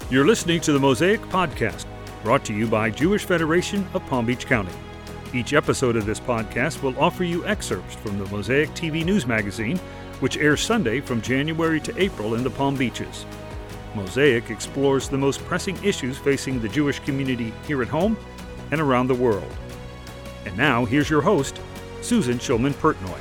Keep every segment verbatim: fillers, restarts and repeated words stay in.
You're listening to the Mosaic Podcast, brought to you by Jewish Federation of Palm Beach County. Each episode of this podcast will offer you excerpts from the Mosaic T V News Magazine, which airs Sunday from January to April in the Palm Beaches. Mosaic explores the most pressing issues facing the Jewish community here at home and around the world. And now, here's your host, Susan Schulman-Pertnoy.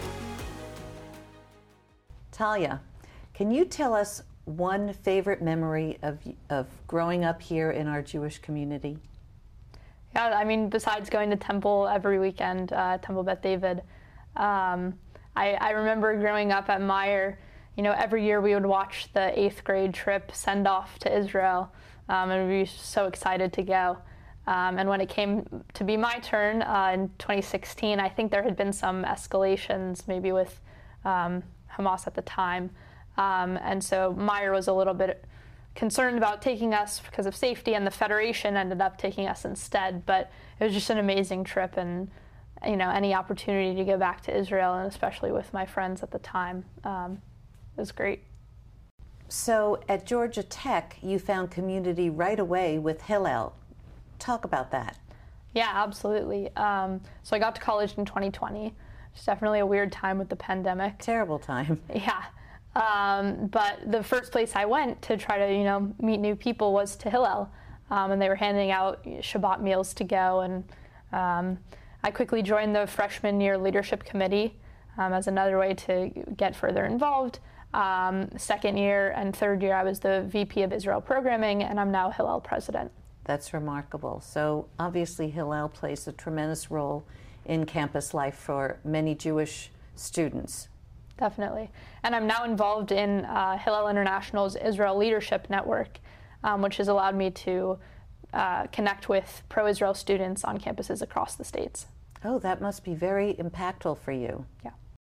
Talia, can you tell us one favorite memory of of growing up here in our Jewish community? Yeah, I mean, besides going to temple every weekend, uh, Temple Beth David, um, I, I remember growing up at Meyer, you know, every year we would watch the eighth grade trip send off to Israel, um, and we'd be so excited to go. Um, and when it came to be my turn uh, in twenty sixteen, I think there had been some escalations, maybe with um, Hamas at the time. Um, and so Meyer was a little bit concerned about taking us because of safety, and the Federation ended up taking us instead. But it was just an amazing trip, and you know, any opportunity to go back to Israel, and especially with my friends at the time, um, was great. So at Georgia Tech, you found community right away with Hillel. Talk about that. Yeah, absolutely. Um, so I got to college in twenty twenty. It's definitely a weird time with the pandemic. Terrible time. Yeah. Um, but the first place I went to try to, you know, meet new people was to Hillel, um, and they were handing out Shabbat meals to go, and um, I quickly joined the freshman year leadership committee um, as another way to get further involved. Um, second year and third year, I was the V P of Israel programming, and I'm now Hillel president. That's remarkable. So obviously Hillel plays a tremendous role in campus life for many Jewish students. Definitely. And I'm now involved in uh, Hillel International's Israel Leadership Network, um, which has allowed me to uh, connect with pro-Israel students on campuses across the states. Oh, that must be very impactful for you. Yeah.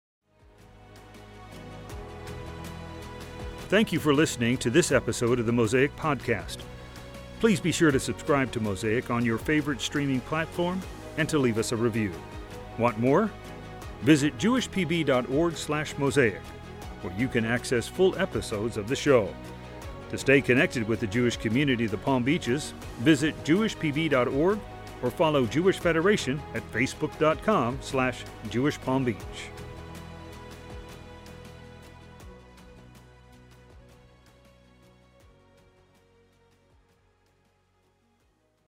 Thank you for listening to this episode of the Mosaic Podcast. Please be sure to subscribe to Mosaic on your favorite streaming platform and to leave us a review. Want more? Visit jewishpb.org slash mosaic, where you can access full episodes of the show. To stay connected with the Jewish community of the Palm Beaches, visit jewish p b dot org or follow Jewish Federation at facebook dot com slash Jewish Palm Beach.